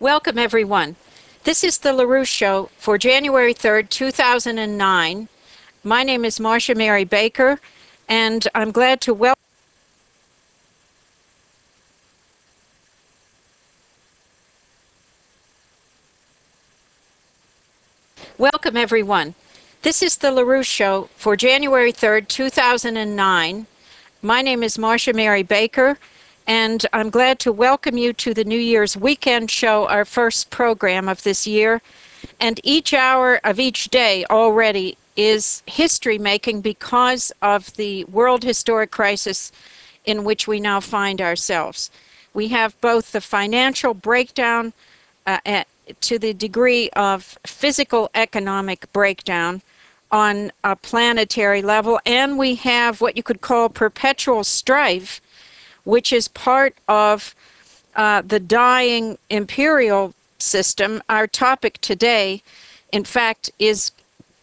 Welcome, everyone. This is the LaRouche Show for January 3rd, 2009. My name is Marcia Mary Baker, and I'm glad to welcome, everyone. This is the LaRouche Show for January 3rd, 2009. My name is Marcia Mary Baker, and I'm glad to welcome you to the New Year's weekend show, our first program of this year. And each hour of each day already is history making because of the world historic crisis in which we now find ourselves. We have both the financial breakdown to the degree of physical economic breakdown on a planetary level, and we have what you could call perpetual strife, which is part of the dying imperial system. Our topic today, in fact, is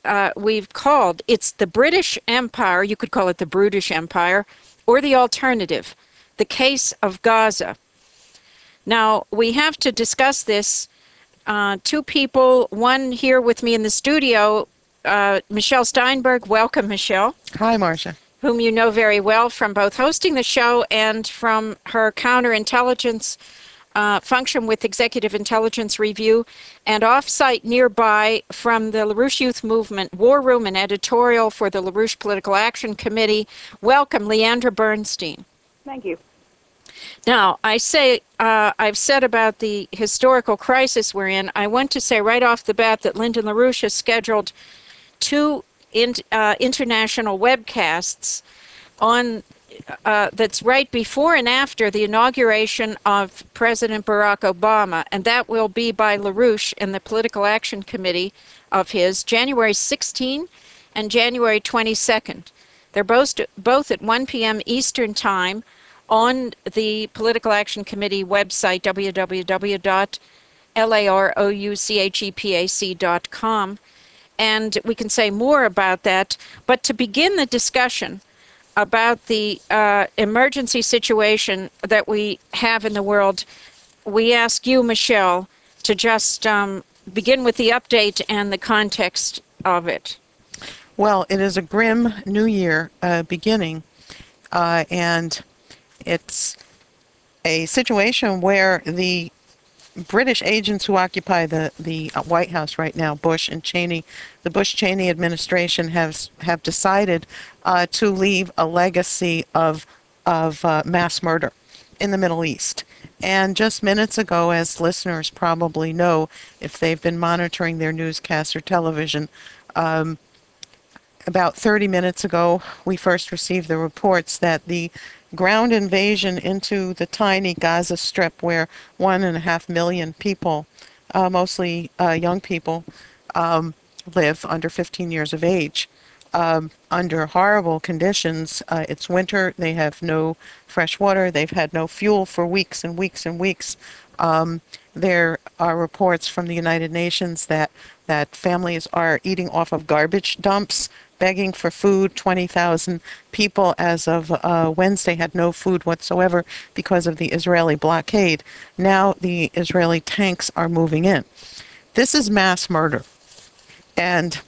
it's the British Empire. You could call it the Brutish Empire, or the alternative, the case of Gaza. Now, we have to discuss this. Two people, one here with me in the studio, Michelle Steinberg. Welcome, Michelle. Hi, Marcia. Whom you know very well from both hosting the show and from her counterintelligence function with Executive Intelligence Review, and off-site nearby from the LaRouche Youth Movement War Room and editorial for the LaRouche Political Action Committee. Welcome, Leandra Bernstein. Thank you. Now, I've said about the historical crisis we're in. I want to say right off the bat that Lyndon LaRouche has scheduled two international webcasts on that's right before and after the inauguration of President Barack Obama, and that will be by LaRouche and the Political Action Committee of his, January 16 and January 22nd. They're both at 1 p.m. Eastern Time on the Political Action Committee website, www.larouchepac.com. And we can say more about that. But to begin the discussion about the emergency situation that we have in the world, we ask you, Michelle, to just begin with the update and the context of it. Well, it is a grim new year beginning, and it's a situation where the British agents who occupy the White House right now, Bush and Cheney, the Bush-Cheney administration have decided to leave a legacy of mass murder in the Middle East. And just minutes ago, as listeners probably know, if they've been monitoring their newscasts or television, about 30 minutes ago, we first received the reports that the ground invasion into the tiny Gaza Strip, where 1.5 million people, mostly young people, live under 15 years of age, under horrible conditions. It's winter. They have no fresh water. They've had no fuel for weeks and weeks and weeks. There are reports from the United Nations that families are eating off of garbage dumps, begging for food. 20,000 people as of Wednesday had no food whatsoever because of the Israeli blockade. Now the Israeli tanks are moving in. This is mass murder. And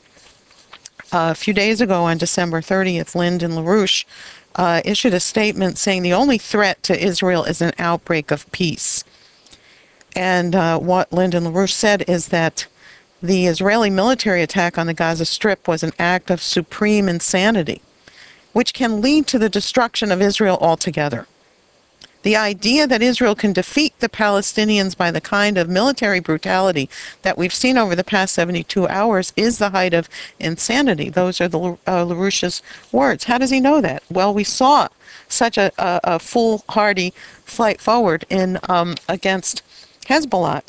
a few days ago, on December 30th, Lyndon LaRouche issued a statement saying the only threat to Israel is an outbreak of peace. And what Lyndon LaRouche said is that the Israeli military attack on the Gaza Strip was an act of supreme insanity, which can lead to the destruction of Israel altogether. The idea that Israel can defeat the Palestinians by the kind of military brutality that we've seen over the past 72 hours is the height of insanity. Those are the LaRouche's words. How does he know that? Well, we saw such a foolhardy flight forward against Hezbollah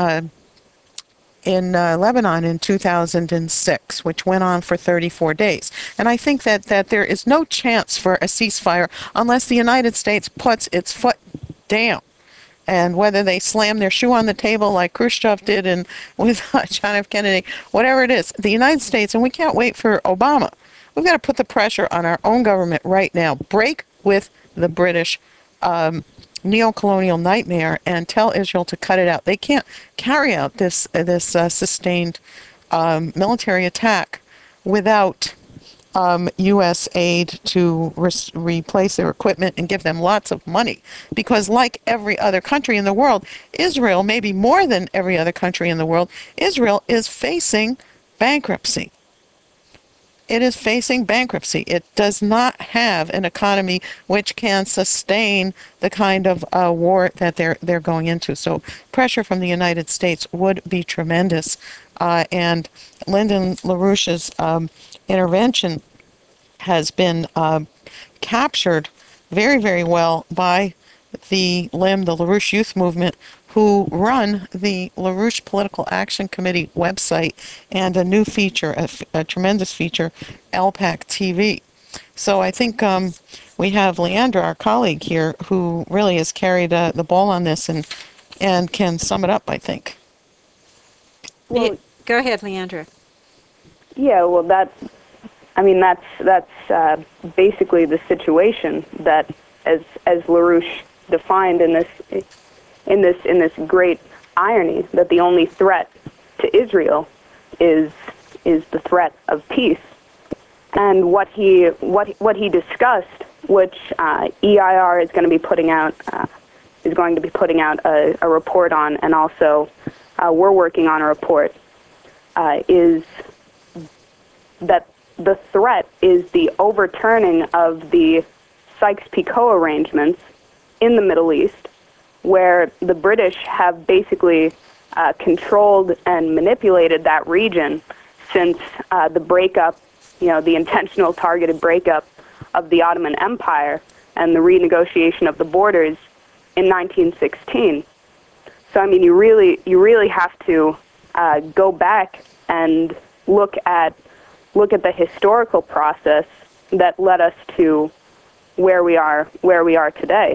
in Lebanon in 2006, which went on for 34 days. And I think that there is no chance for a ceasefire unless the United States puts its foot down. And whether they slam their shoe on the table like Khrushchev did with John F. Kennedy, whatever it is, the United States, and we can't wait for Obama, we've got to put the pressure on our own government right now. Break with the British neo-colonial nightmare and tell Israel to cut it out. They can't carry out this sustained military attack without U.S. aid to replace their equipment and give them lots of money. Because like every other country in the world, Israel, maybe more than every other country in the world, Israel is facing bankruptcy. It is facing bankruptcy. It does not have an economy which can sustain the kind of war that they're going into. So pressure from the United States would be tremendous. And Lyndon LaRouche's intervention has been captured very, very well by the LYM, the LaRouche Youth Movement, who run the LaRouche Political Action Committee website and a new feature, a tremendous feature, LPAC TV. So I think we have Leandra, our colleague here, who really has carried the ball on this and can sum it up, I think. Well, Go ahead, Leandra. yeah, well, that's basically the situation that, as LaRouche defined in this great irony, that the only threat to Israel is the threat of peace. And what he discussed, which EIR is going to be putting out a report on, and also we're working on a report, is that the threat is the overturning of the Sykes-Picot arrangements in the Middle East, where the British have basically controlled and manipulated that region since the breakup, the intentional targeted breakup of the Ottoman Empire and the renegotiation of the borders in 1916. So, I mean, you really have to go back and look at the historical process that led us to where we are today.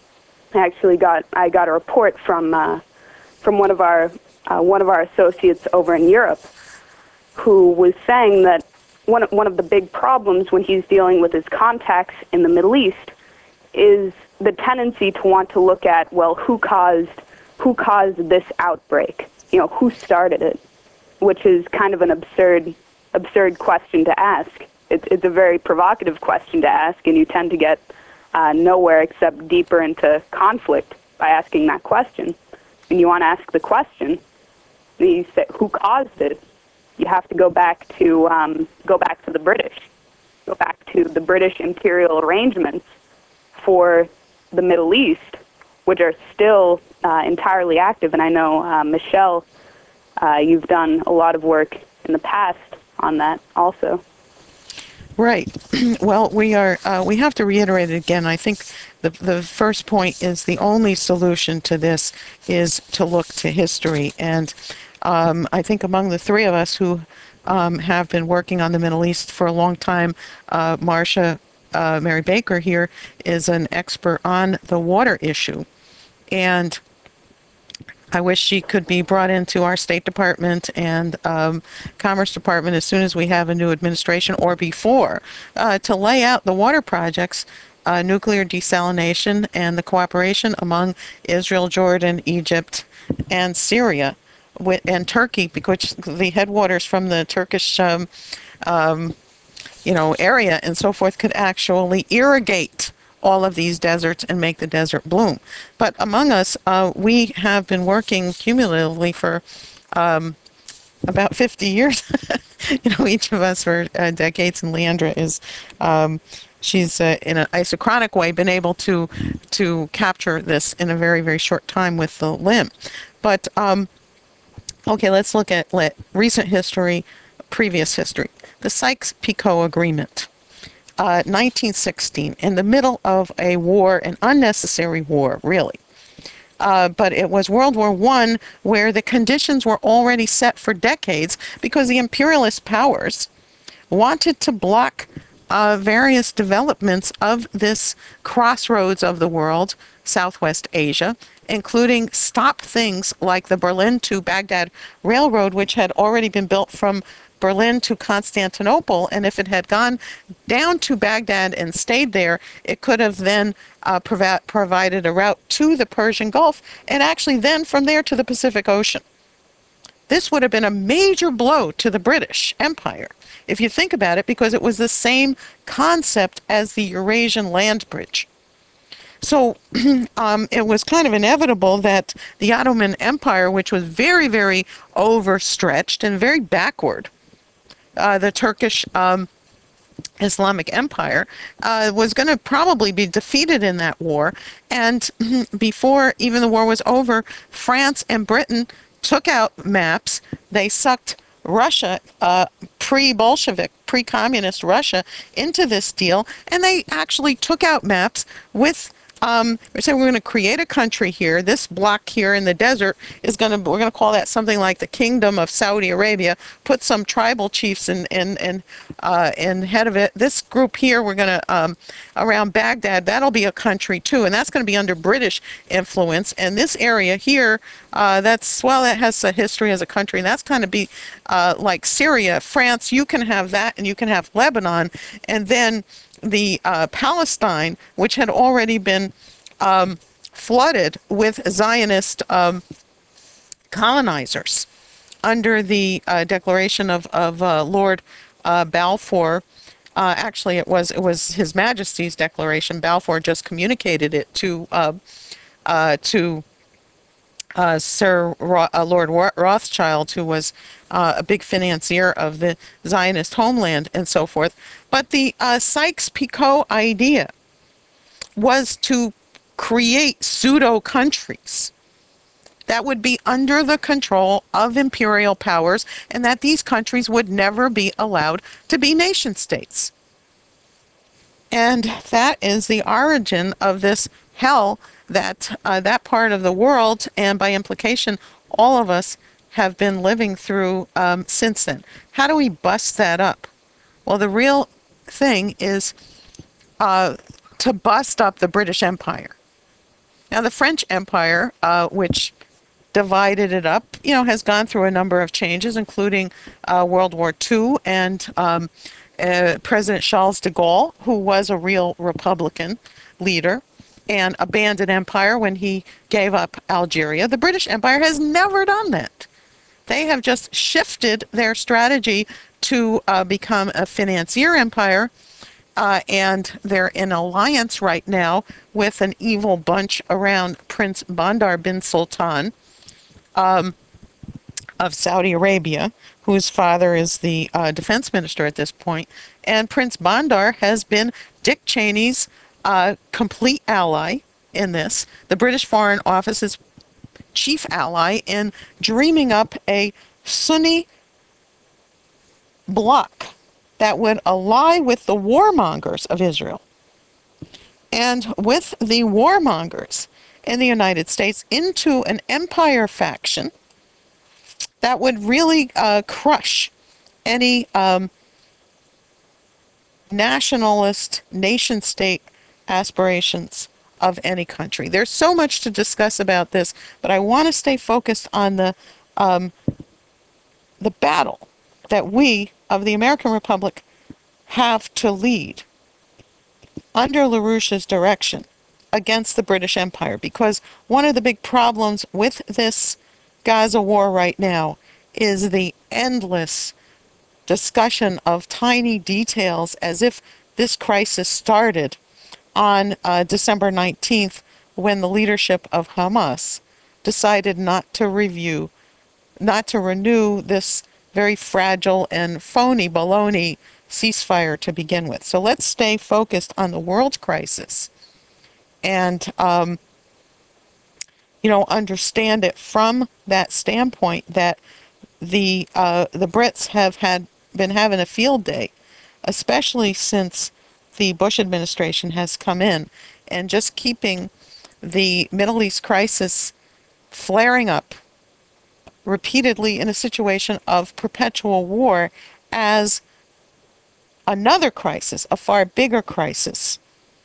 I got a report from one of our associates over in Europe, who was saying that one of the big problems when he's dealing with his contacts in the Middle East is the tendency to want to look at, well, who caused this outbreak? Who started it? Which is kind of an absurd question to ask. It's a very provocative question to ask, and you tend to get nowhere except deeper into conflict by asking that question. When you want to ask the question, you say, who caused it? You have to go back to the British, go back to the British imperial arrangements for the Middle East, which are still entirely active. And I know, Michelle, you've done a lot of work in the past on that also. Right. Well, we have to reiterate it again. I think the first point is the only solution to this is to look to history. And I think among the three of us who have been working on the Middle East for a long time, Marcia Mary Baker here is an expert on the water issue. And I wish she could be brought into our State Department and Commerce Department as soon as we have a new administration or before, to lay out the water projects, nuclear desalination, and the cooperation among Israel, Jordan, Egypt, and Syria, and Turkey, because the headwaters from the Turkish area and so forth could actually irrigate all of these deserts and make the desert bloom. But among us, we have been working cumulatively for about 50 years. Each of us for decades, and Leandra is, she's in an isochronic way been able to capture this in a very, very short time with the LYM. But okay, let's look at recent history, previous history. The Sykes-Picot Agreement. 1916, in the middle of a war, an unnecessary war, really. But it was World War I, where the conditions were already set for decades because the imperialist powers wanted to block various developments of this crossroads of the world, Southwest Asia, including stop things like the Berlin to Baghdad Railroad, which had already been built from Berlin to Constantinople, and if it had gone down to Baghdad and stayed there, it could have then provided a route to the Persian Gulf, and actually then from there to the Pacific Ocean. This would have been a major blow to the British Empire, if you think about it, because it was the same concept as the Eurasian land bridge. So it was kind of inevitable that the Ottoman Empire, which was very, very overstretched and very backward, the Turkish Islamic Empire, was going to probably be defeated in that war. And before even the war was over, France and Britain took out maps. They sucked Russia, pre-Bolshevik, pre-communist Russia, into this deal, and they actually took out maps with we said we're going to create a country here. This block here in the desert is we're going to call that something like the Kingdom of Saudi Arabia. Put some tribal chiefs in head of it. This group here, we're going to around Baghdad. That'll be a country too, and that's going to be under British influence. And this area here, that has a history as a country, and that's kind of be like Syria, France. You can have that, and you can have Lebanon, and then the Palestine, which had already been flooded with Zionist colonizers under the declaration of Lord Balfour. Actually, it was His Majesty's declaration. Balfour just communicated it to Sir Lord Rothschild, who was a big financier of the Zionist homeland and so forth. But the Sykes-Picot idea was to create pseudo-countries that would be under the control of imperial powers, and that these countries would never be allowed to be nation states. And that is the origin of this hell that that part of the world, and by implication all of us, have been living through since then. How do we bust that up? Well, the real thing is to bust up the British Empire. Now, the French Empire, which divided it up, has gone through a number of changes, including World War II and President Charles de Gaulle, who was a real Republican leader and abandoned empire when he gave up Algeria. The British Empire has never done that. They have just shifted their strategy to become a financier empire, and they're in alliance right now with an evil bunch around Prince Bandar bin Sultan of Saudi Arabia, whose father is the defense minister at this point. And Prince Bandar has been Dick Cheney's complete ally in this, the British Foreign Office's chief ally in dreaming up a Sunni bloc that would ally with the warmongers of Israel and with the warmongers in the United States into an empire faction that would really crush any nationalist nation-state aspirations of any country. There's so much to discuss about this, but I want to stay focused on the battle that we of the American Republic have to lead under LaRouche's direction against the British Empire, because one of the big problems with this Gaza war right now is the endless discussion of tiny details, as if this crisis started on December 19th, when the leadership of Hamas decided not to renew this very fragile and phony baloney ceasefire to begin with. So let's stay focused on the world crisis and understand it from that standpoint, that the Brits have been having a field day, especially since the Bush administration has come in, and just keeping the Middle East crisis flaring up repeatedly in a situation of perpetual war as another crisis, a far bigger crisis,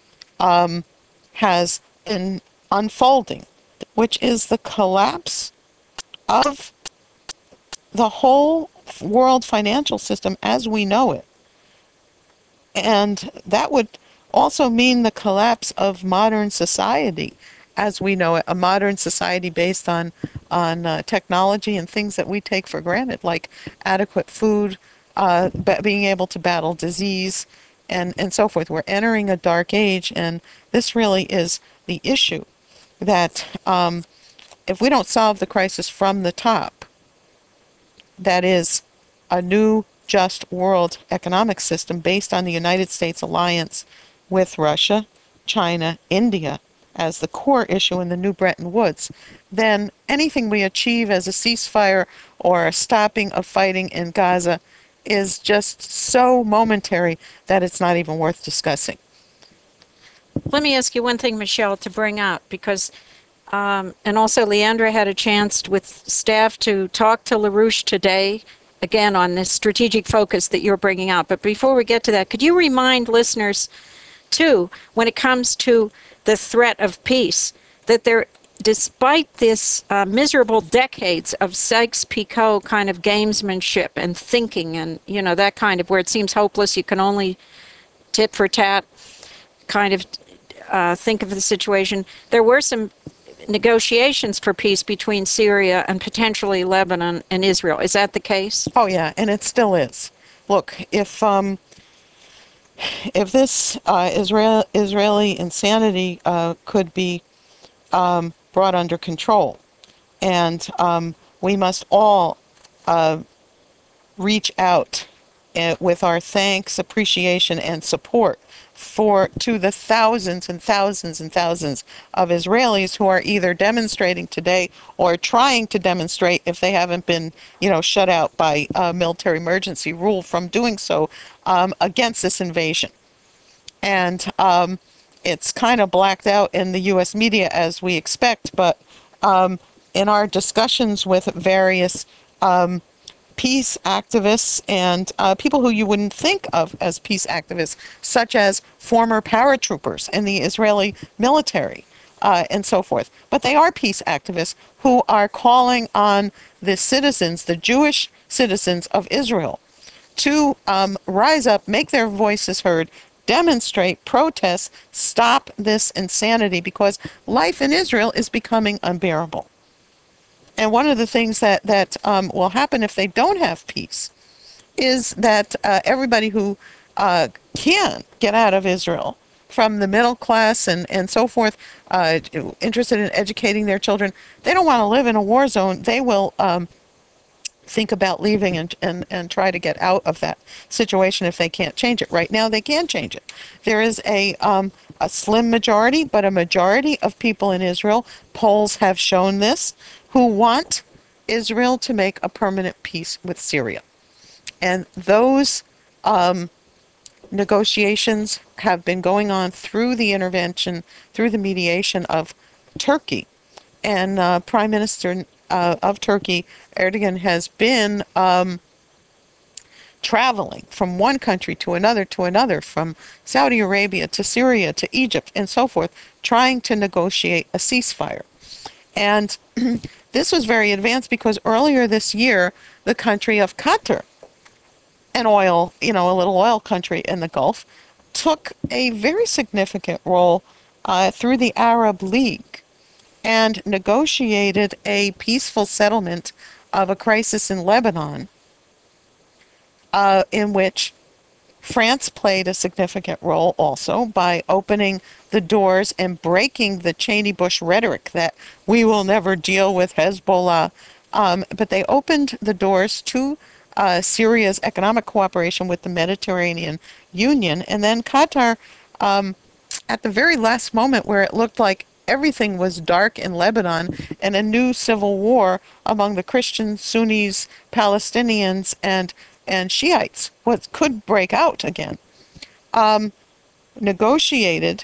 has been unfolding, which is the collapse of the whole world financial system as we know it. And that would also mean the collapse of modern society as we know it, a modern society based on technology and things that we take for granted, like adequate food, being able to battle disease, and so forth. We're entering a dark age, and this really is the issue that if we don't solve the crisis from the top, that is a new just world economic system based on the United States alliance with Russia, China, India as the core issue in the new Bretton Woods, then anything we achieve as a ceasefire or a stopping of fighting in Gaza is just so momentary that it's not even worth discussing. Let me ask you one thing, Michelle, to bring out, because, and also Leandra had a chance with staff to talk to LaRouche today, again, on this strategic focus that you're bringing out. But before we get to that, could you remind listeners, too, when it comes to the threat of peace, that there, despite this miserable decades of Sykes-Picot kind of gamesmanship and thinking and, you know, that kind of where it seems hopeless, you can only tit for tat kind of think of the situation, there were some negotiations for peace between Syria and potentially Lebanon and Israel. Is that the case? Oh yeah, and it still is. Look, if this Israeli insanity could be brought under control, and we must all reach out with our thanks, appreciation, and support to the thousands and thousands and thousands of Israelis who are either demonstrating today or trying to demonstrate, if they haven't been, shut out by military emergency rule from doing so, against this invasion. And it's kind of blacked out in the U.S. media as we expect, but in our discussions with various peace activists and people who you wouldn't think of as peace activists, such as former paratroopers in the Israeli military and so forth. But they are peace activists who are calling on the citizens, the Jewish citizens of Israel, to rise up, make their voices heard, demonstrate, protest, stop this insanity, because life in Israel is becoming unbearable. And one of the things that will happen if they don't have peace is that everybody who can get out of Israel, from the middle class and so forth, interested in educating their children, they don't want to live in a war zone. They will think about leaving and try to get out of that situation if they can't change it. Right now, they can change it. There is a slim majority, but a majority of people in Israel, polls have shown this, who want Israel to make a permanent peace with Syria. And those negotiations have been going on through the intervention, through the mediation of Turkey. And Prime Minister of Turkey, Erdogan, has been traveling from one country to another, from Saudi Arabia to Syria to Egypt and so forth, trying to negotiate a ceasefire. And this was very advanced because earlier this year, the country of Qatar, an oil, a little oil country in the Gulf, took a very significant role through the Arab League and negotiated a peaceful settlement of a crisis in Lebanon, in which France played a significant role also by opening the doors and breaking the Cheney-Bush rhetoric that we will never deal with Hezbollah. But they opened the doors to Syria's economic cooperation with the Mediterranean Union. And then Qatar, at the very last moment where it looked like everything was dark in Lebanon and a new civil war among the Christians, Sunnis, Palestinians, and Shiites could break out again, negotiated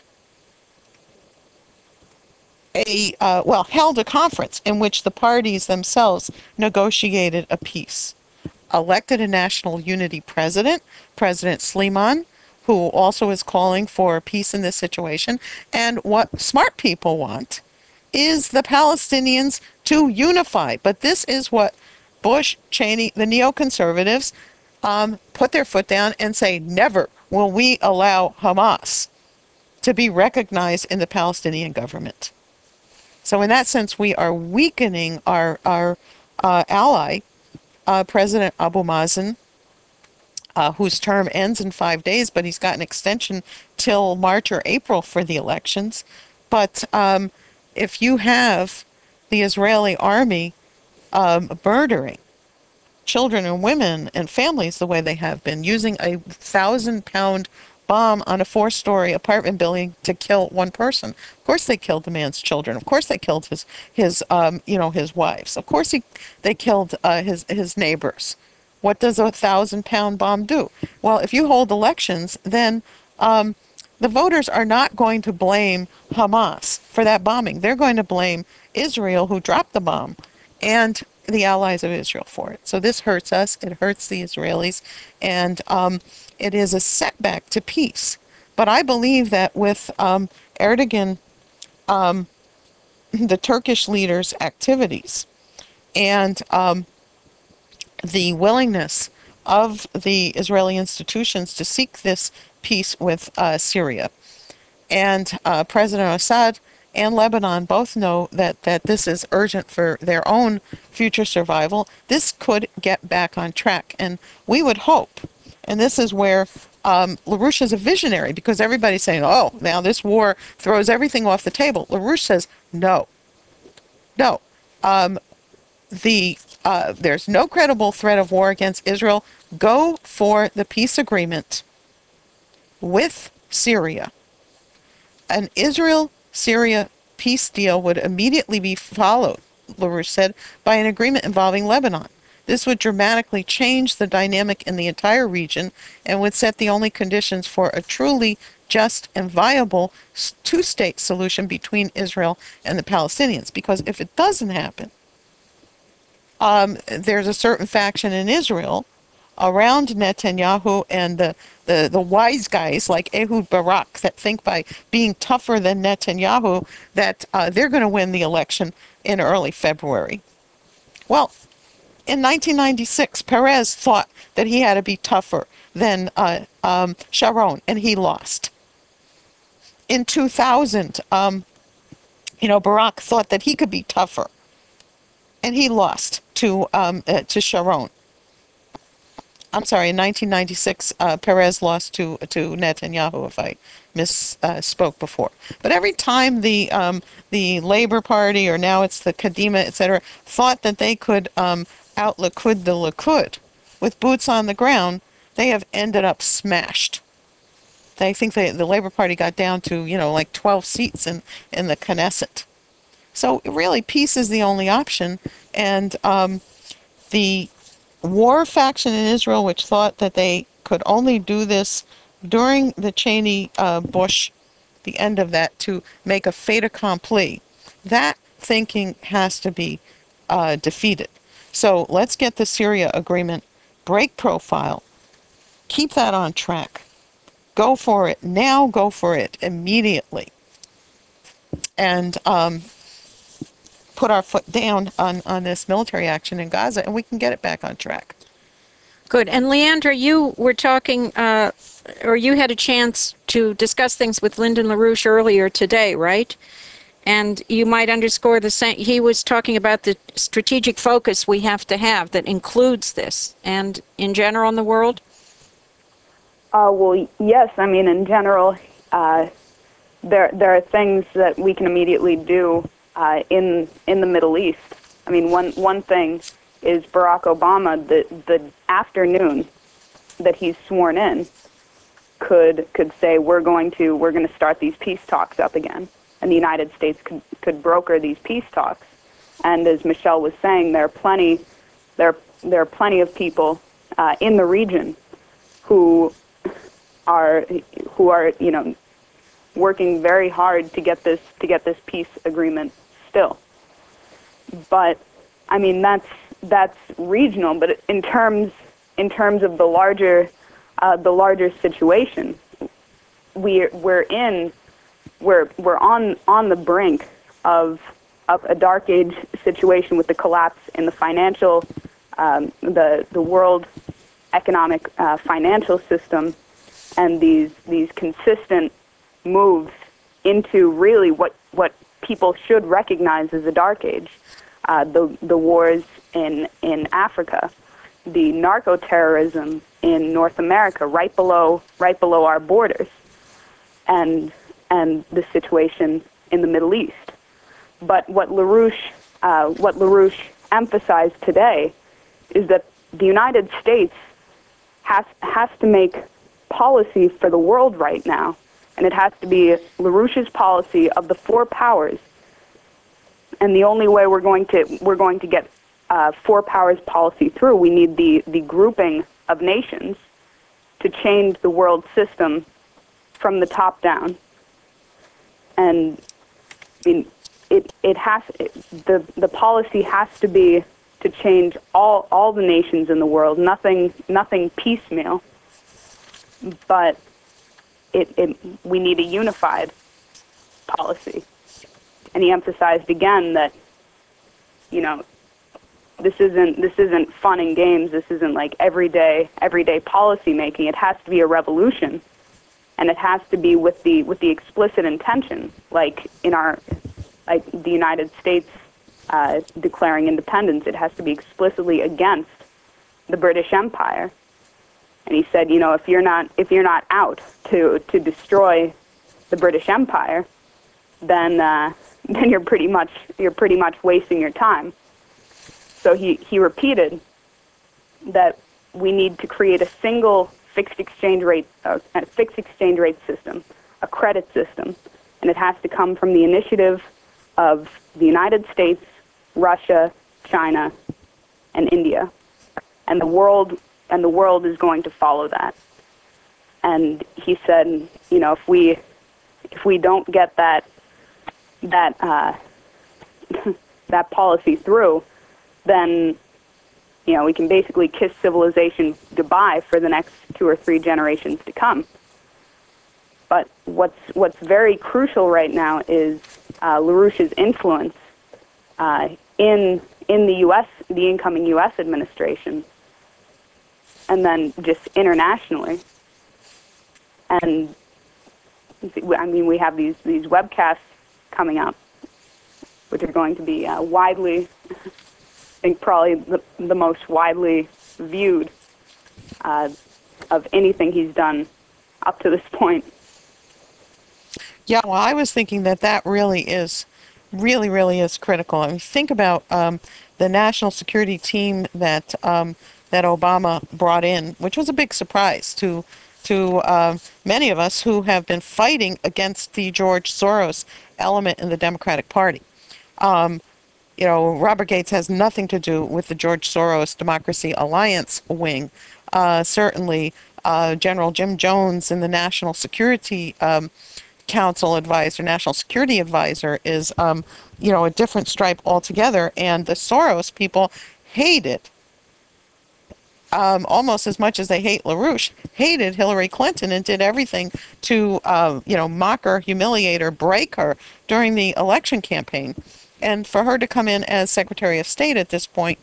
held a conference in which the parties themselves negotiated a peace, elected a national unity president, President Sleiman, who also is calling for peace in this situation. And what smart people want is the Palestinians to unify. But this is what Bush, Cheney, the neoconservatives put their foot down and say, never will we allow Hamas to be recognized in the Palestinian government. So in that sense, we are weakening our ally, President Abu Mazen, whose term ends in 5 days, but he's got an extension till March or April for the elections. But if you have the Israeli army murdering children and women and families the way they have been, using a 1,000-pound bomb on a 4-story apartment building to kill one person. Of course they killed the man's children. Of course they killed his his wives. Of course they killed his neighbors. What does a 1,000-pound bomb do? Well, if you hold elections, then the voters are not going to blame Hamas for that bombing. They're going to blame Israel, who dropped the bomb, and the allies of Israel for it. So this hurts us. It hurts the Israelis, and it is a setback to peace. But I believe that with Erdogan, the Turkish leader's activities, and the willingness of the Israeli institutions to seek this peace with Syria, and President Assad and Lebanon both know that this is urgent for their own future survival. This could get back on track. And we would hope, and this is where LaRouche is a visionary, because everybody's saying, oh, now this war throws everything off the table. LaRouche says, no. There's no credible threat of war against Israel. Go for the peace agreement with Syria. An Israel-Syria peace deal would immediately be followed, LaRouche said, by an agreement involving Lebanon. This would dramatically change the dynamic in the entire region and would set the only conditions for a truly just and viable two-state solution between Israel and the Palestinians. Because if it doesn't happen, there's a certain faction in Israel around Netanyahu and the wise guys like Ehud Barak that think by being tougher than Netanyahu that they're going to win the election in early February. Well, in 1996, Perez thought that he had to be tougher than Sharon, and he lost. In 2000, Barak thought that he could be tougher, and he lost to Sharon. I'm sorry, in 1996, Perez lost to Netanyahu, if I misspoke before. But every time the Labor Party, or now it's the Kadima, etc., thought that they could out-Likud the Likud with boots on the ground, they have ended up smashed. I think the Labor Party got down to, like 12 seats in the Knesset. So really, peace is the only option. And the war faction in Israel, which thought that they could only do this during the Cheney-Bush, the end of that, to make a fait accompli, that thinking has to be defeated. So let's get the Syria agreement, break profile, keep that on track. Go for it now, go for it immediately. And put our foot down on this military action in Gaza, and we can get it back on track. Good. And Leandra, you were talking, or you had a chance to discuss things with Lyndon LaRouche earlier today, right? And you might underscore the same. He was talking about the strategic focus we have to have that includes this, and in general in the world. Well, yes. I mean, in general, there are things that we can immediately do in the Middle East. I mean, one thing is Barack Obama, the afternoon that he's sworn in, could say we're going to start these peace talks up again, and the United States could broker these peace talks. And as Michelle was saying, there are plenty of people in the region who are working very hard to get this peace agreement still. But I mean, that's regional. But in terms of the larger situation, we're on the brink of a dark age situation with the collapse in the financial the world economic financial system and these consistent moves into really what people should recognize as a dark age. The wars in Africa, the narco-terrorism in North America, right below our borders, and the situation in the Middle East. But what LaRouche emphasized today is that the United States has to make policy for the world right now, and it has to be LaRouche's policy of the four powers. And the only way we're going to get four powers policy through, we need the grouping of nations to change the world system from the top down. And I mean, the policy has to be to change all the nations in the world, nothing piecemeal, but we need a unified policy. And he emphasized again that, you know, this isn't fun and games. This isn't like everyday policy making. It has to be a revolution, and it has to be with the explicit intention, like the United States declaring independence. It has to be explicitly against the British Empire. And he said, you know, if you're not out to destroy the British Empire, then you're pretty much wasting your time. So he repeated that we need to create a single fixed exchange rate system, a credit system, and it has to come from the initiative of the United States, Russia, China, and India, and the world is going to follow that. And he said, you know, if we don't get that policy through, then, you know, we can basically kiss civilization goodbye for the next 2 or 3 generations to come. But what's very crucial right now is LaRouche's influence in the U.S., the incoming U.S. administration, and then just internationally. And I mean, we have these webcasts coming up, which are going to be widely, I think probably the most widely viewed of anything he's done up to this point. Yeah, well, I was thinking that really is critical. I mean, think about the national security team that Obama brought in, which was a big surprise to many of us who have been fighting against the George Soros element in the Democratic Party. You know, Robert Gates has nothing to do with the George Soros Democracy Alliance wing. Certainly, General Jim Jones in the National Security Council advisor, National Security Advisor, is, you know, a different stripe altogether. And the Soros people hate it. Almost as much as they hate LaRouche, hated Hillary Clinton and did everything to, you know, mock her, humiliate her, break her during the election campaign. And for her to come in as Secretary of State at this point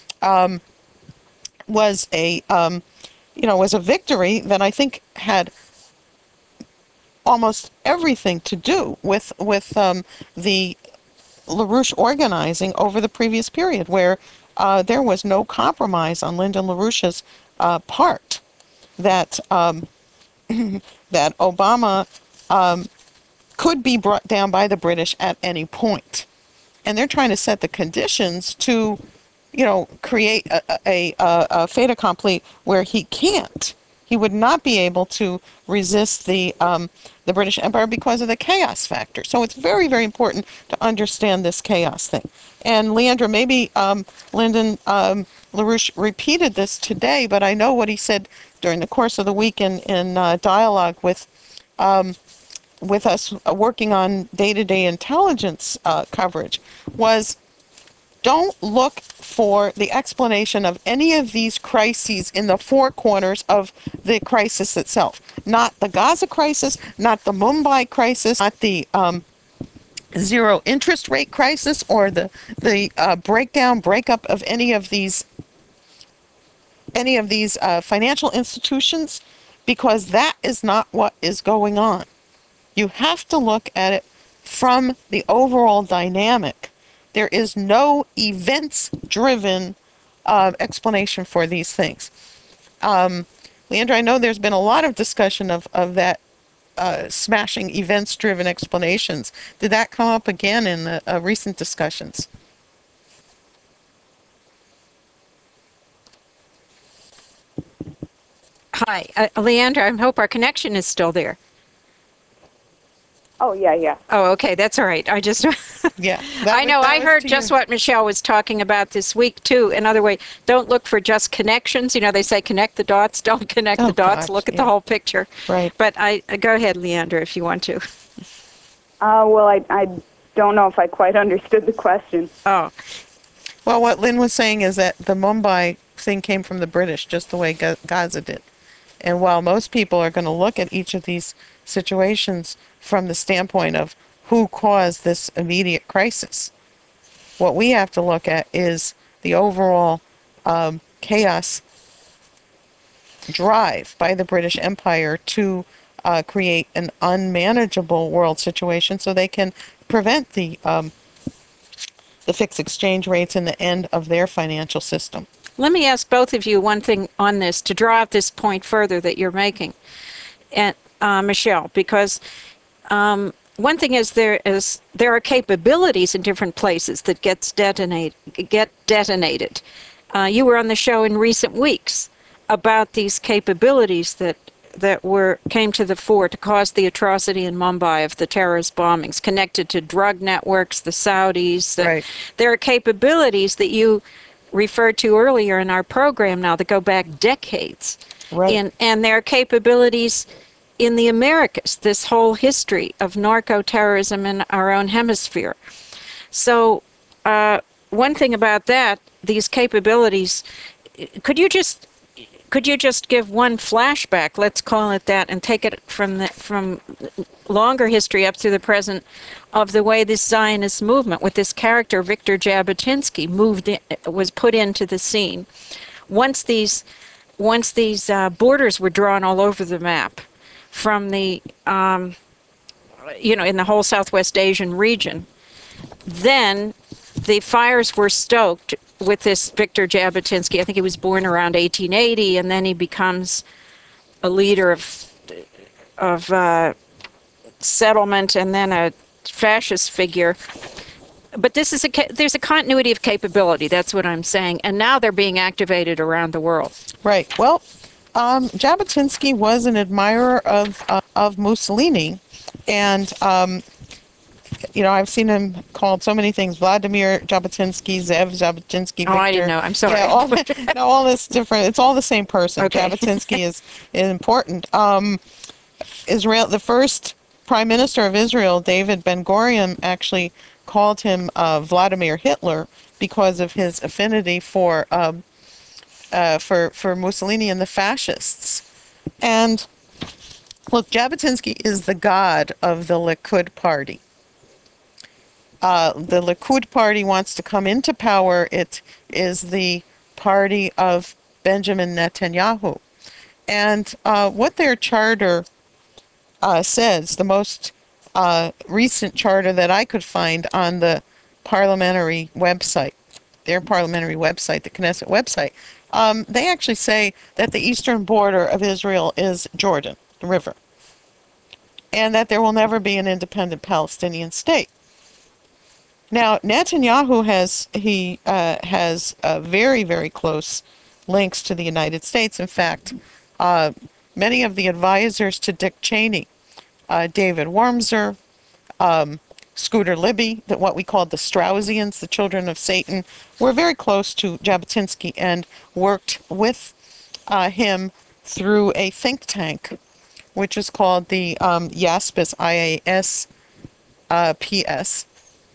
was a victory that I think had almost everything to do with the LaRouche organizing over the previous period, where there was no compromise on Lyndon LaRouche's part. That that Obama could be brought down by the British at any point. And they're trying to set the conditions to, you know, create a fait accompli where he can't. He would not be able to resist the British Empire because of the chaos factor. So it's very, very important to understand this chaos thing. And Leandra, maybe Lyndon LaRouche repeated this today, but I know what he said during the course of the week in dialogue with us working on day-to-day intelligence coverage was, don't look for the explanation of any of these crises in the four corners of the crisis itself. Not the Gaza crisis, not the Mumbai crisis, not the zero interest rate crisis, or the breakup of any of these any of these financial institutions, because that is not what is going on. You have to look at it from the overall dynamic. There is no events-driven explanation for these things. Leandra, I know there's been a lot of discussion of that smashing events-driven explanations. Did that come up again in the recent discussions? Hi, Leandra, I hope our connection is still there. Oh, yeah, yeah. Oh, okay, that's all right. I just, Yeah. I know, I heard to just you. what Michelle was talking about this week, too. Another way, don't look for just connections. You know, they say connect the dots, don't connect Oh, the dots, gosh, look at the yeah. whole picture. Right. But go ahead, Leandra, if you want to. Well, I don't know if I quite understood the question. Oh, Well, what Lynn was saying is that the Mumbai thing came from the British, just the way Gaza did. And while most people are going to look at each of these situations from the standpoint of who caused this immediate crisis, what we have to look at is the overall chaos drive by the British Empire to create an unmanageable world situation so they can prevent the fixed exchange rates and the end of their financial system. let me ask both of you one thing on this to draw out this point further that you're making, and Michelle, because one thing is there are capabilities in different places that get detonated. You were on the show in recent weeks about these capabilities that came to the fore to cause the atrocity in Mumbai of the terrorist bombings, connected to drug networks, the Saudis. Right. There are capabilities that you referred to earlier in our program now that go back decades. Right. And there are capabilities in the Americas, this whole history of narco-terrorism in our own hemisphere. So one thing about that, these capabilities, could you just give one flashback, let's call it that, and take it from longer history up to the present of the way this Zionist movement with this character Victor Jabotinsky was put into the scene. Once these borders were drawn all over the map from the in the whole Southwest Asian region, then the fires were stoked with this Victor Jabotinsky. I think he was born around 1880, and then he becomes a leader of settlement and then a fascist figure. But there's a continuity of capability. That's what I'm saying. And now they're being activated around the world. Right. Well, Jabotinsky was an admirer of Mussolini, and I've seen him called so many things: Vladimir Jabotinsky, Zev Jabotinsky, Victor. Oh, I didn't know. I'm sorry. Yeah, all this different. It's all the same person. Okay. Jabotinsky is important. Israel, the first prime minister of Israel, David Ben-Gurion, actually called him Vladimir Hitler because of his affinity for Mussolini and the fascists. And look, Jabotinsky is the god of the Likud party. The Likud party wants to come into power. It is the party of Benjamin Netanyahu. And what their charter says, the most recent charter that I could find on the parliamentary website, their parliamentary website, the Knesset website, they actually say that the eastern border of Israel is Jordan, the river, and that there will never be an independent Palestinian state. Now, Netanyahu has very, very close links to the United States. In fact, many of the advisors to Dick Cheney, David Wormser, Scooter Libby, what we called the Straussians, the children of Satan, were very close to Jabotinsky and worked with him through a think tank, which is called the IASPS, IASPS,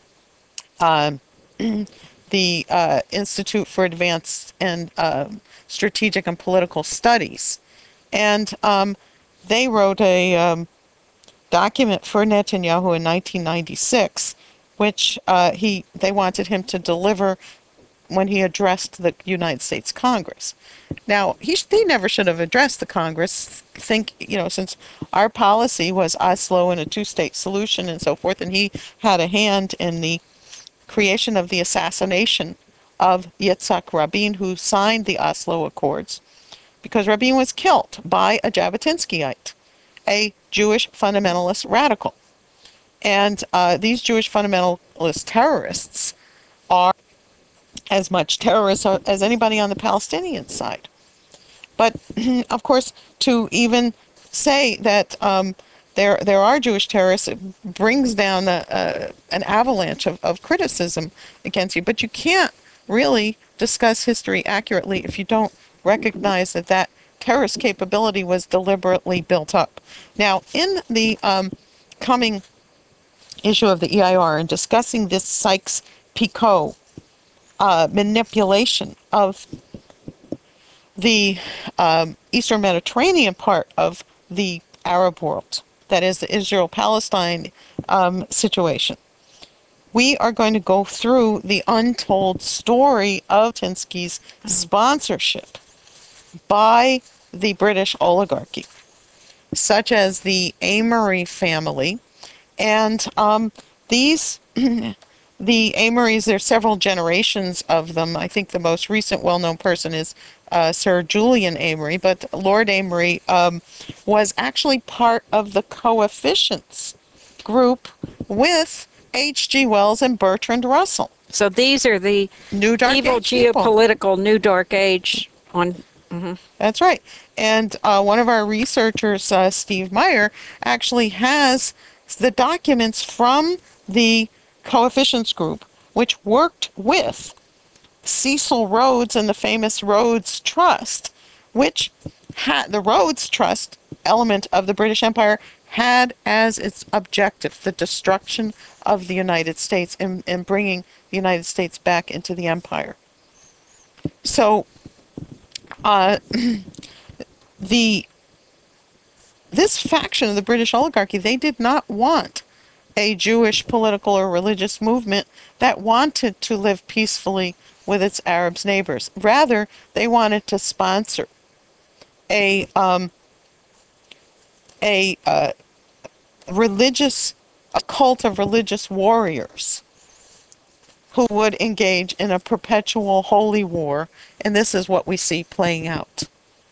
the Institute for Advanced and Strategic and Political Studies. And they wrote a document for Netanyahu in 1996, which they wanted him to deliver when he addressed the United States Congress. Now, he never should have addressed the Congress. Since our policy was Oslo and a two-state solution and so forth, and he had a hand in the creation of the assassination of Yitzhak Rabin, who signed the Oslo Accords, because Rabin was killed by a Jabotinskyite, a Jewish fundamentalist radical. And these Jewish fundamentalist terrorists are as much terrorists as anybody on the Palestinian side. But, of course, to even say that there are Jewish terrorists, it brings down an avalanche of criticism against you. But you can't really discuss history accurately if you don't recognize that terrorist capability was deliberately built up. Now, in the coming issue of the EIR and discussing this Sykes-Picot manipulation of the Eastern Mediterranean part of the Arab world, that is the Israel-Palestine situation. We are going to go through the untold story of Tinsky's sponsorship by the British oligarchy, such as the Amory family. And these, the Amorys, there's several generations of them. I think the most recent well-known person is Sir Julian Amory, but Lord Amory was actually part of the Coefficients group with H.G. Wells and Bertrand Russell. So these are the New Dark evil Age people. geopolitical New Dark Age on. That's right. And one of our researchers, Steve Meyer, actually has the documents from the Coefficients group, which worked with Cecil Rhodes and the famous Rhodes Trust, which had the Rhodes Trust element of the British Empire had as its objective the destruction of the United States and bringing the United States back into the empire. So this faction of the British oligarchy, they did not want a Jewish political or religious movement that wanted to live peacefully with its Arab neighbors. Rather, they wanted to sponsor a cult of religious warriors who would engage in a perpetual holy war, and this is what we see playing out.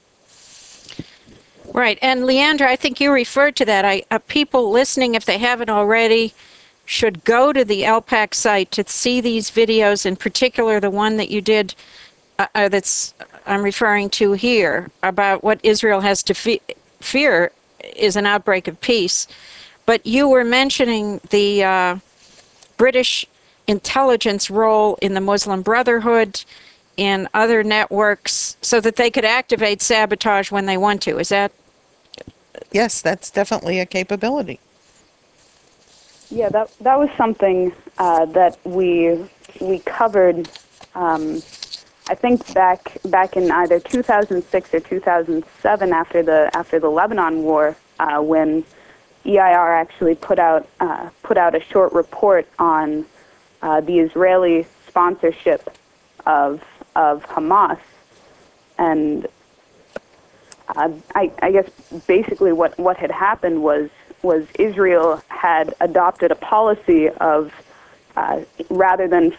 Right. And Leandra, I think you referred to that. People listening, if they haven't already, should go to the LPAC site to see these videos, in particular the one that you did I'm referring to here, about what Israel has to fear is an outbreak of peace. But you were mentioning the British intelligence role in the Muslim Brotherhood, in other networks, so that they could activate sabotage when they want to. Is that? Yes, that's definitely a capability. Yeah, that was something that we covered. I think back in either 2006 or 2007, after the Lebanon War, when EIR actually put out a short report on the Israeli sponsorship of Hamas, and I guess basically what had happened was Israel had adopted a policy of rather than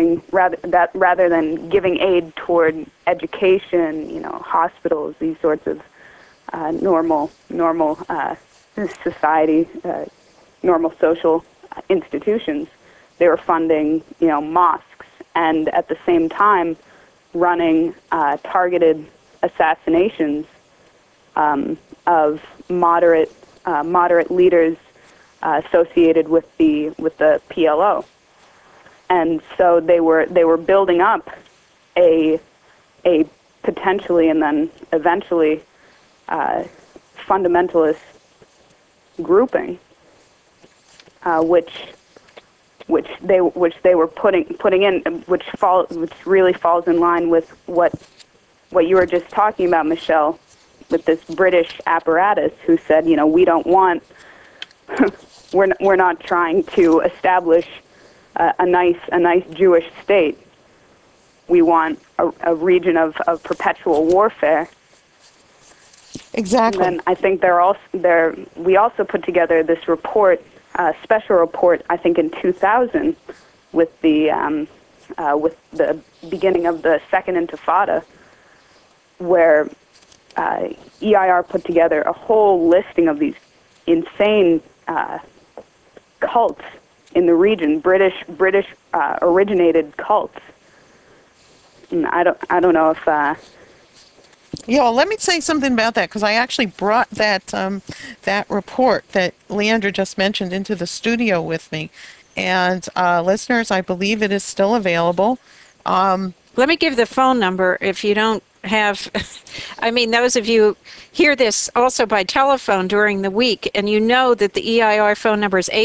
giving aid toward education, hospitals, these sorts of normal society, normal social institutions, they were funding mosques, and at the same time running targeted assassinations of moderate leaders associated with the PLO. And so they were building up a potentially and then eventually fundamentalist grouping, which they were putting in, which really falls in line with what you were just talking about, Michelle, with this British apparatus who said, we don't want, we're not trying to establish a nice Jewish state. we want a region of perpetual warfare. Exactly. And then I think we also put together this report, special report, I think in 2000, with the beginning of the Second Intifada, where EIR put together a whole listing of these insane cults in the region, British originated cults. And I don't know if. Yeah, well, let me say something about that, because I actually brought that that report that Leandra just mentioned into the studio with me. And listeners, I believe it is still available. Let me give the phone number if you don't have, I mean, those of you hear this also by telephone during the week, and you know that the EIR phone number is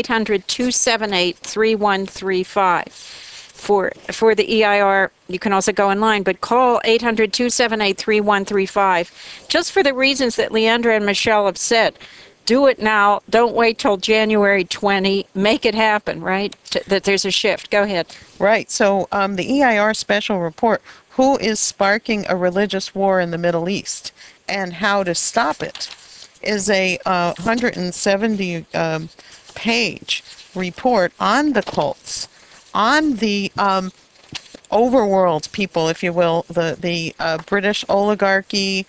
800-278-3135. For the EIR, you can also go online, but call 800-278-3135. Just for the reasons that Leandra and Michelle have said. Do it now. Don't wait till January 20. Make it happen, right? That there's a shift. Go ahead. Right. So the EIR special report, Who is Sparking a Religious War in the Middle East and How to Stop It, is a 170 page report on the cults, on the overworld people, if you will, the British oligarchy,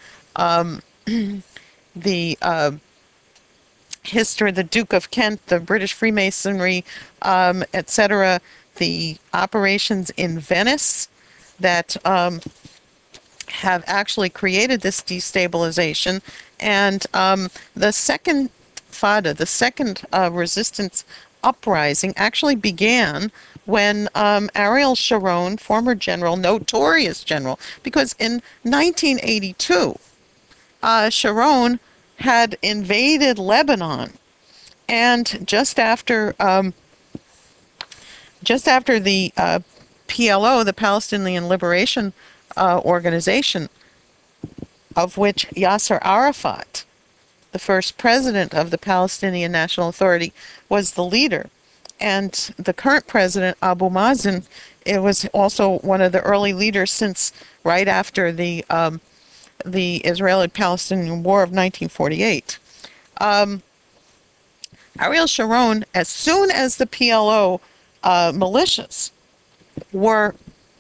the history, the Duke of Kent, the British Freemasonry, etc., the operations in Venice that have actually created this destabilization. And the second Fada, the second resistance uprising, actually began when Ariel Sharon, former general, notorious general, because in 1982, Sharon had invaded Lebanon, and just after the PLO, the Palestinian Liberation Organization, of which Yasser Arafat, the first president of the Palestinian National Authority, was the leader, and the current president, Abu Mazen, it was also one of the early leaders since right after the Israeli-Palestinian War of 1948. Ariel Sharon, as soon as the PLO militias were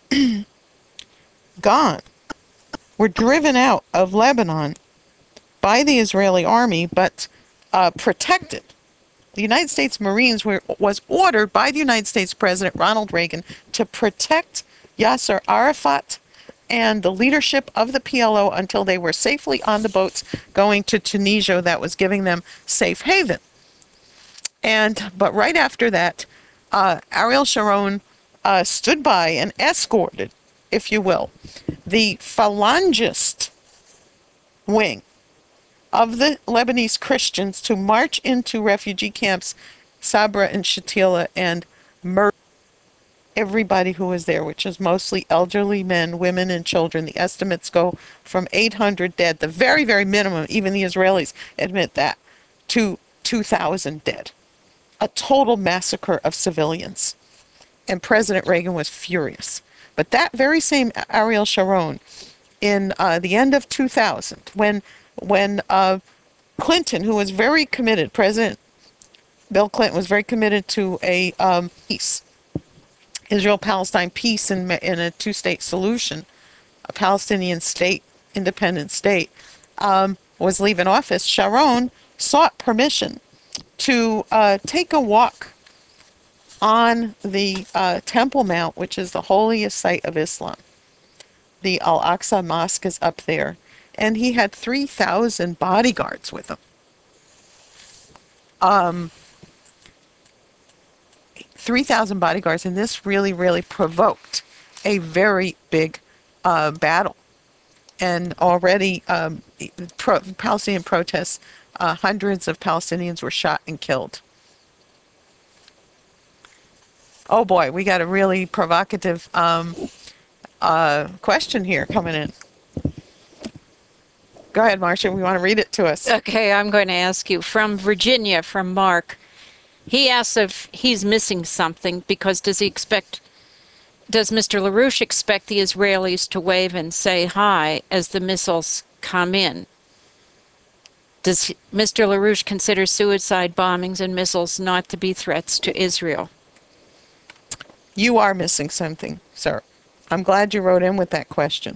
gone, were driven out of Lebanon by the Israeli army, but protected. The United States Marines was ordered by the United States President Ronald Reagan to protect Yasser Arafat and the leadership of the PLO until they were safely on the boats going to Tunisia that was giving them safe haven. But right after that, Ariel Sharon stood by and escorted, if you will, the Phalangist wing of the Lebanese Christians to march into refugee camps Sabra and Shatila and murder everybody who was there, which is mostly elderly men, women, and children. The estimates go from 800 dead, the very, very minimum, even the Israelis admit that, to 2,000 dead. A total massacre of civilians. And President Reagan was furious. But that very same Ariel Sharon, in the end of 2000, when Clinton, who was very committed, President Bill Clinton was very committed to a peace, Israel-Palestine peace in a two-state solution, a Palestinian state, independent state, was leaving office, Sharon sought permission to take a walk on the Temple Mount, which is the holiest site of Islam. The Al-Aqsa Mosque is up there, and he had 3,000 bodyguards with him. 3,000 bodyguards, and this really, really provoked a very big battle. And already, Palestinian protests, hundreds of Palestinians were shot and killed. Oh boy, we got a really provocative question here coming in. Go ahead, Marcia. We want to read it to us. Okay, I'm going to ask you from Virginia, from Mark. He asks if he's missing something because does he expect does Mr. LaRouche expect the Israelis to wave and say hi as the missiles come in? Does Mr. LaRouche consider suicide bombings and missiles not to be threats to Israel? You are missing something, sir. I'm glad you wrote in with that question.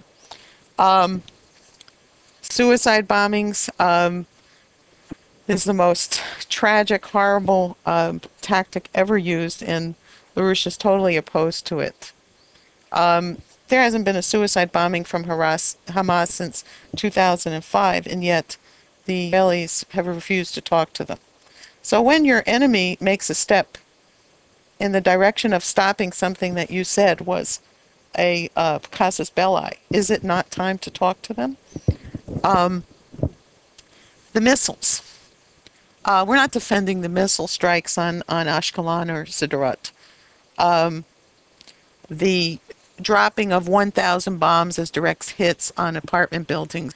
Suicide bombings is the most tragic, horrible tactic ever used, and LaRouche is totally opposed to it. There hasn't been a suicide bombing from Hamas since 2005, and yet the Israelis have refused to talk to them. So when your enemy makes a step in the direction of stopping something that you said was a casus belli, is it not time to talk to them? The missiles. We're not defending the missile strikes on Ashkelon or Sderot. The dropping of 1,000 bombs as direct hits on apartment buildings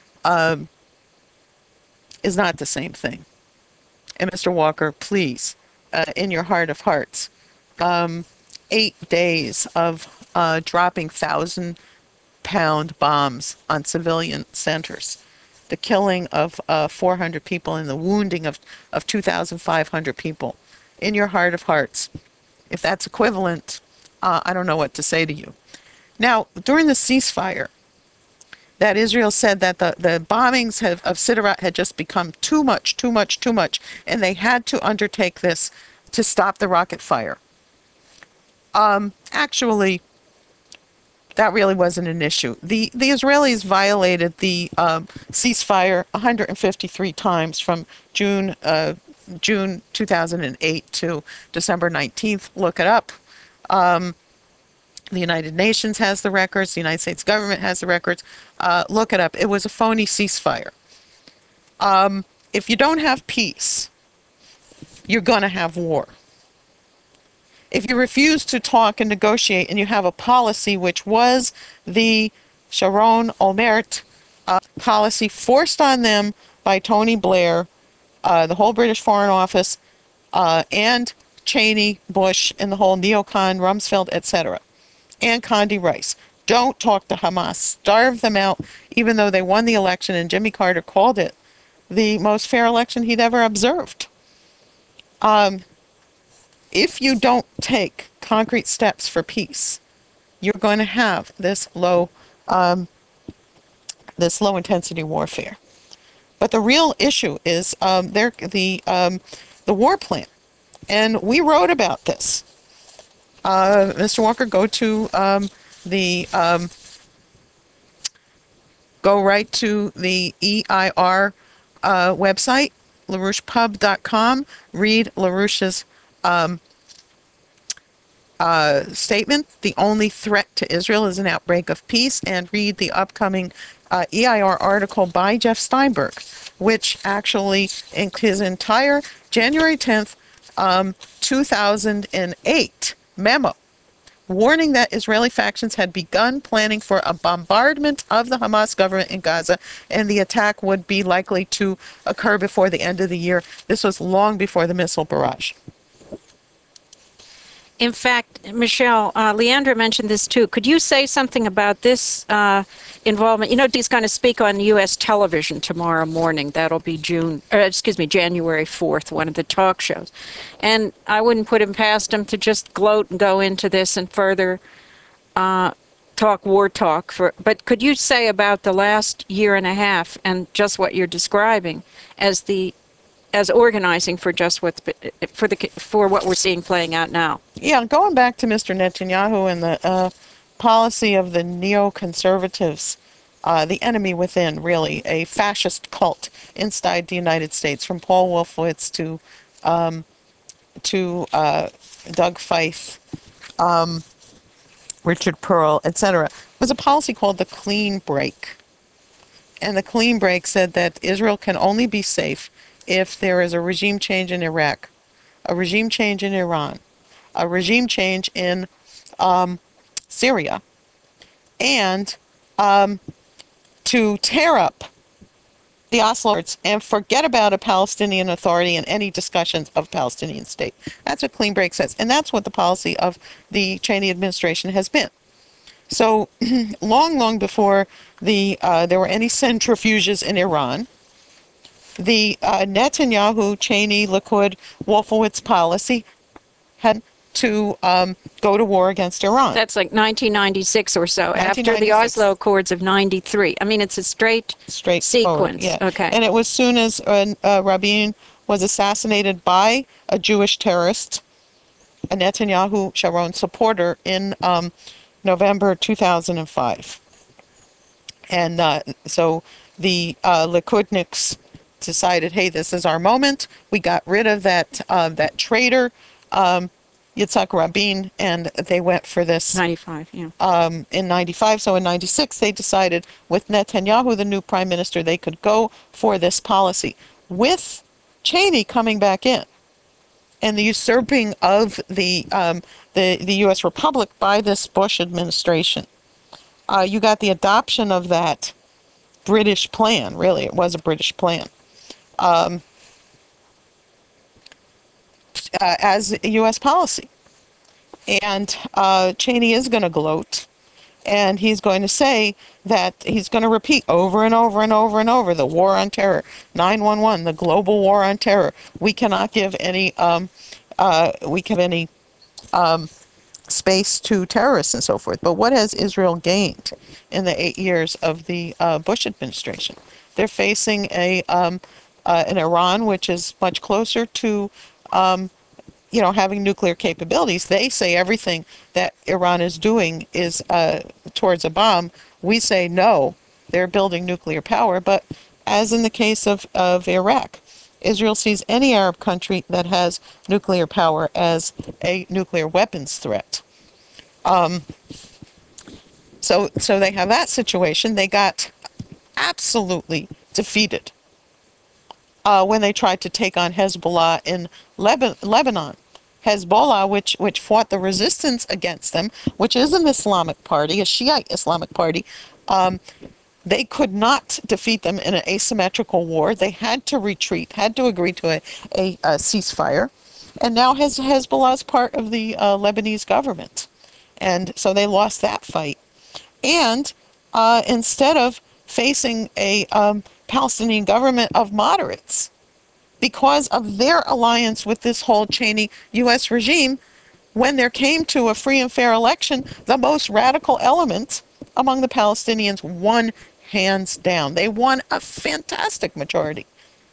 is not the same thing. And Mr. Walker, please, in your heart of hearts, 8 days of dropping 1,000-pound bombs on civilian centers, the killing of 400 people and the wounding of 2,500 people. In your heart of hearts, if that's equivalent, I don't know what to say to you. Now, during the ceasefire, that Israel said that the bombings of Sderot had just become too much, and they had to undertake this to stop the rocket fire. Actually, that really wasn't an issue. The Israelis violated the ceasefire 153 times from June 2008 to December 19th. Look it up. The United Nations has the records. The United States government has the records. Look it up. It was a phony ceasefire. If you don't have peace, you're going to have war. If you refuse to talk and negotiate and you have a policy, which was the Sharon Olmert policy forced on them by Tony Blair, the whole British Foreign Office, and Cheney, Bush, and the whole neocon, Rumsfeld, etc., and Condi Rice. Don't talk to Hamas. Starve them out, even though they won the election, and Jimmy Carter called it the most fair election he'd ever observed. If you don't take concrete steps for peace, you're going to have this low intensity warfare. But the real issue is the war plan, and we wrote about this. Mr. Walker, go right to the EIR website, LaRouchePub.com. Read LaRouche's statement. The only threat to Israel is an outbreak of peace, and read the upcoming EIR article by Jeff Steinberg, which actually in his entire January 10th, 2008 memo warning that Israeli factions had begun planning for a bombardment of the Hamas government in Gaza, and the attack would be likely to occur before the end of the year. This was long before the missile barrage. In fact, Michelle, Leandra mentioned this too. Could you say something about this involvement? You know, he's going to speak on U.S. television tomorrow morning. That'll be January 4th, one of the talk shows. And I wouldn't put him past him to just gloat and go into this and further talk war talk. But could you say about the last year and a half and just what you're describing as organizing for just for what we're seeing playing out now? Yeah, going back to Mr. Netanyahu and the policy of the neoconservatives, the enemy within, really, a fascist cult inside the United States, from Paul Wolfowitz to Doug Feith, Richard Pearl, etc., was a policy called the Clean Break. And the Clean Break said that Israel can only be safe if there is a regime change in Iraq, a regime change in Iran, a regime change in Syria, and to tear up the Oslo Accords and forget about a Palestinian Authority and any discussions of Palestinian state. That's what Clean Break says, and that's what the policy of the Cheney administration has been. So long before there were any centrifuges in Iran, the Netanyahu, Cheney, Likud, Wolfowitz policy had to go to war against Iran. That's like 1996 or so, after the 1996. Oslo Accords of 93. I mean, it's a straight Straightforward, sequence. yeah. Okay. And it was soon as Rabin was assassinated by a Jewish terrorist, a Netanyahu Sharon supporter, in November 2005. And so the Likudniks decided, hey, this is our moment. We got rid of that traitor, Yitzhak Rabin, and they went for this 95, yeah. in 95. So in 96, they decided with Netanyahu, the new prime minister, they could go for this policy. With Cheney coming back in and the usurping of the U.S. Republic by this Bush administration, you got the adoption of that British plan. Really, it was a British plan. As U.S. policy. And Cheney is going to gloat, and he's going to say that he's going to repeat over and over and over and over the war on terror, 9/11, the global war on terror. We cannot give any space to terrorists and so forth. But what has Israel gained in the 8 years of the Bush administration? They're facing an Iran which is much closer to having nuclear capabilities. They say everything that Iran is doing is towards a bomb. We say no, they're building nuclear power. But as in the case of Iraq, Israel sees any Arab country that has nuclear power as a nuclear weapons threat. So they have that situation. They got absolutely defeated when they tried to take on Hezbollah in Lebanon. Hezbollah, which fought the resistance against them, which is an Islamic party, a Shiite Islamic party, they could not defeat them in an asymmetrical war. They had to retreat, had to agree to a ceasefire. And now Hezbollah is part of the Lebanese government. And so they lost that fight. And instead of facing a Palestinian government of moderates, because of their alliance with this whole Cheney U.S. regime, when there came to a free and fair election, the most radical element among the Palestinians won hands down. They won a fantastic majority.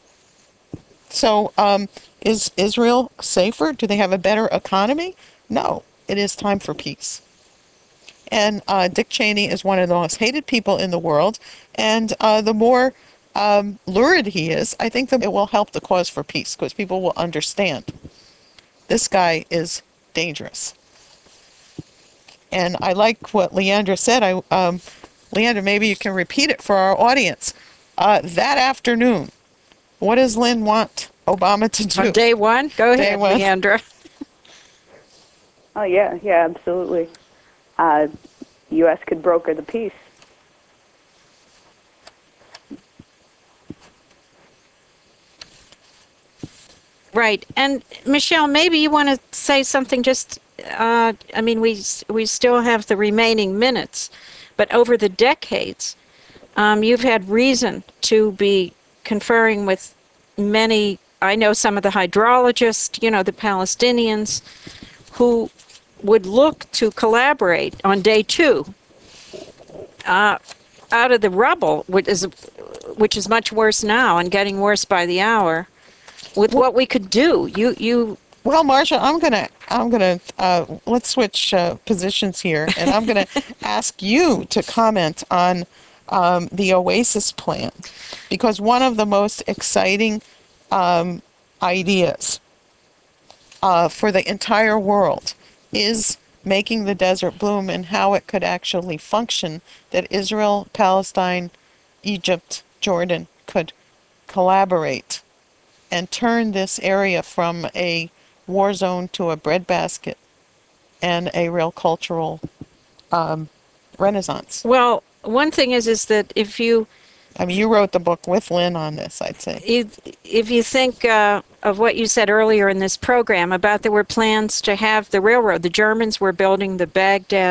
So is Israel safer? Do they have a better economy? No, it is time for peace. And Dick Cheney is one of the most hated people in the world. And the more lurid he is, I think that it will help the cause for peace, because people will understand this guy is dangerous. And I like what Leandra said. Leandra, maybe you can repeat it for our audience. That afternoon, what does Lynn want Obama to do? On day one? Go Day ahead, one. Leandra. Oh, yeah, absolutely. U.S. could broker the peace. Right. And Michelle, maybe you want to say something just, I mean, we still have the remaining minutes, but over the decades, you've had reason to be conferring with many, I know some of the hydrologists, the Palestinians, who would look to collaborate on day two out of the rubble, which is much worse now and getting worse by the hour, with what we could do. Well, Marcia, I'm gonna let's switch positions here, and I'm gonna ask you to comment on the Oasis plan, because one of the most exciting ideas for the entire world is making the desert bloom, and how it could actually function, that Israel, Palestine, Egypt, Jordan could collaborate and turn this area from a war zone to a breadbasket and a real cultural renaissance. Well, one thing is that if you You wrote the book with Lynn on this, I'd say. if you think of what you said earlier in this program about there were plans to have the railroad, the Germans were building the Baghdad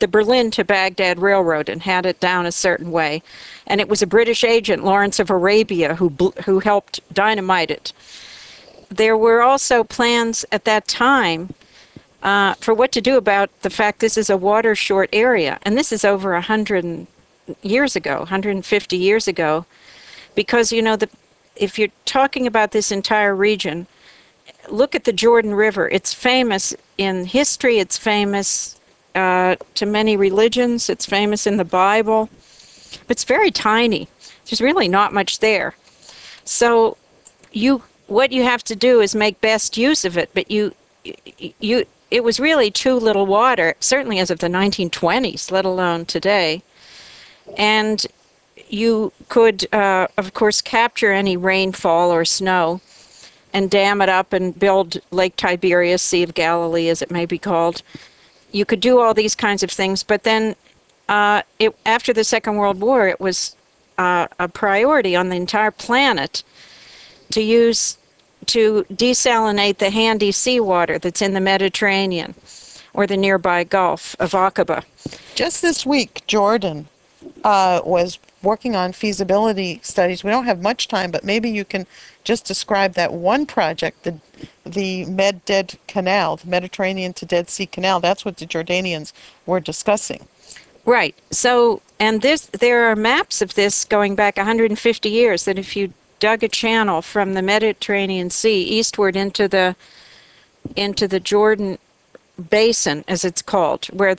the Berlin to Baghdad Railroad and had it down a certain way. And it was a British agent, Lawrence of Arabia, who helped dynamite it. There were also plans at that time for what to do about the fact this is a water short area. And this is over 100 years ago, 150 years ago, because, you know, if you're talking about this entire region, look at the Jordan River. It's famous in history. It's famous to many religions. It's famous in the Bible. But it's very tiny. There's really not much there. So what you have to do is make best use of it. But it was really too little water, certainly as of the 1920s, let alone today. And you could, of course, capture any rainfall or snow and dam it up and build Lake Tiberias, Sea of Galilee, as it may be called. You could do all these kinds of things, but then after the Second World War, it was a priority on the entire planet to desalinate the handy seawater that's in the Mediterranean or the nearby Gulf of Aqaba. Just this week, Jordan was working on feasibility studies. We don't have much time, but maybe you can just describe that one project, the Med-Dead Canal, the Mediterranean to Dead Sea Canal. That's what the Jordanians were discussing. Right. So, and there are maps of this going back 150 years, that if you dug a channel from the Mediterranean Sea eastward into the Jordan Basin, as it's called, where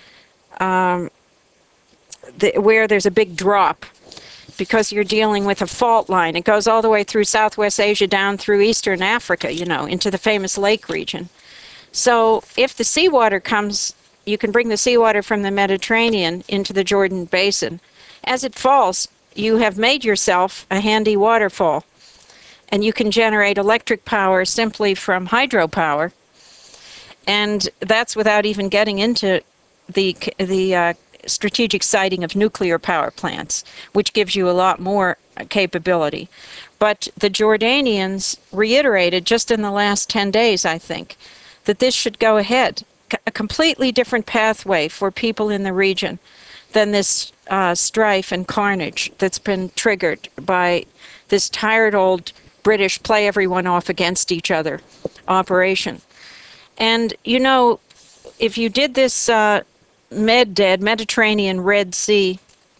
where there's a big drop, because you're dealing with a fault line. It goes all the way through Southwest Asia, down through Eastern Africa, you know, into the famous lake region. So if the seawater comes, you can bring the seawater from the Mediterranean into the Jordan Basin. As it falls, you have made yourself a handy waterfall, and you can generate electric power simply from hydropower. And that's without even getting into the strategic siting of nuclear power plants, which gives you a lot more capability. But the Jordanians reiterated just in the last 10 days, I think, that this should go ahead. A completely different pathway for people in the region than this strife and carnage that's been triggered by this tired old British play everyone off against each other operation. And, you know, if you did this Mediterranean Red Sea,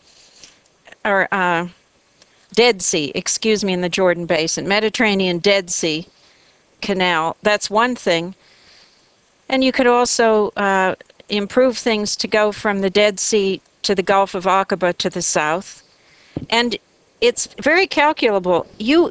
or Dead Sea, excuse me, in the Jordan Basin, Mediterranean Dead Sea Canal, that's one thing. And you could also improve things to go from the Dead Sea to the Gulf of Aqaba to the south. And it's very calculable.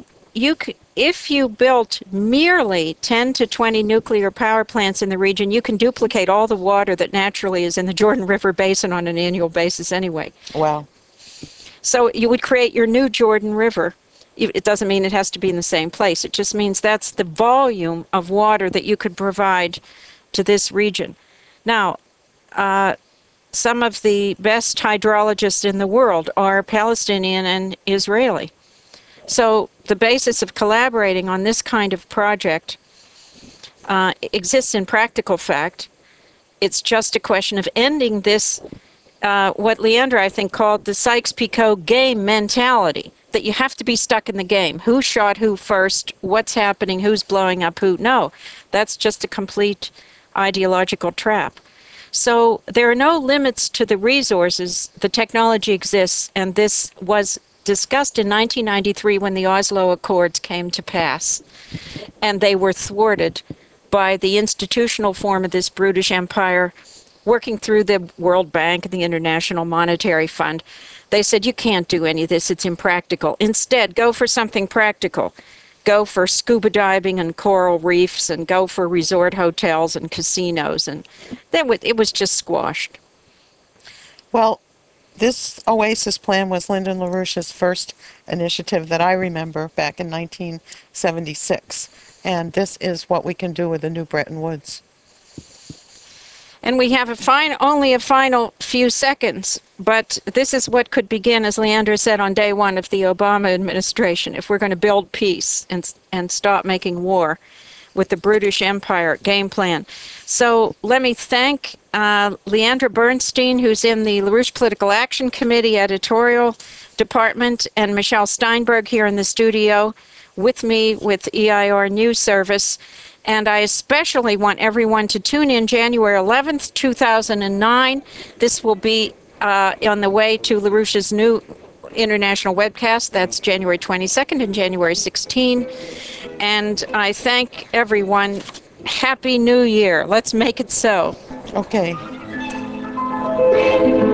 If you built merely 10 to 20 nuclear power plants in the region, you can duplicate all the water that naturally is in the Jordan River Basin on an annual basis anyway. Wow. So you would create your new Jordan River. It doesn't mean it has to be in the same place. It just means that's the volume of water that you could provide to this region. Now, some of the best hydrologists in the world are Palestinian and Israeli. So the basis of collaborating on this kind of project exists in practical fact. It's just a question of ending this, what Leandra, I think, called the Sykes-Picot game mentality, that you have to be stuck in the game. Who shot who first? What's happening? Who's blowing up who? No, that's just a complete ideological trap. So there are no limits to the resources. The technology exists, and this was discussed in 1993 when the Oslo Accords came to pass, and they were thwarted by the institutional form of this brutish empire working through the World Bank and the International Monetary Fund. They said, you can't do any of this, it's impractical. Instead, go for something practical. Go for scuba diving and coral reefs, and go for resort hotels and casinos, and then it was just squashed. Well, this Oasis plan was Lyndon LaRouche's first initiative that I remember back in 1976. And this is what we can do with the new Bretton Woods. And we have only a final few seconds, but this is what could begin, as Leandra said, on day one of the Obama administration. If we're going to build peace and stop making war, with the British Empire game plan. So let me thank Leandra Bernstein, who's in the LaRouche Political Action Committee editorial department, and Michelle Steinberg here in the studio with me with EIR News Service. And I especially want everyone to tune in January 11th, 2009. This will be on the way to LaRouche's new international webcast. That's January 22nd and January 16. And I thank everyone. Happy New Year. Let's make it so. Okay.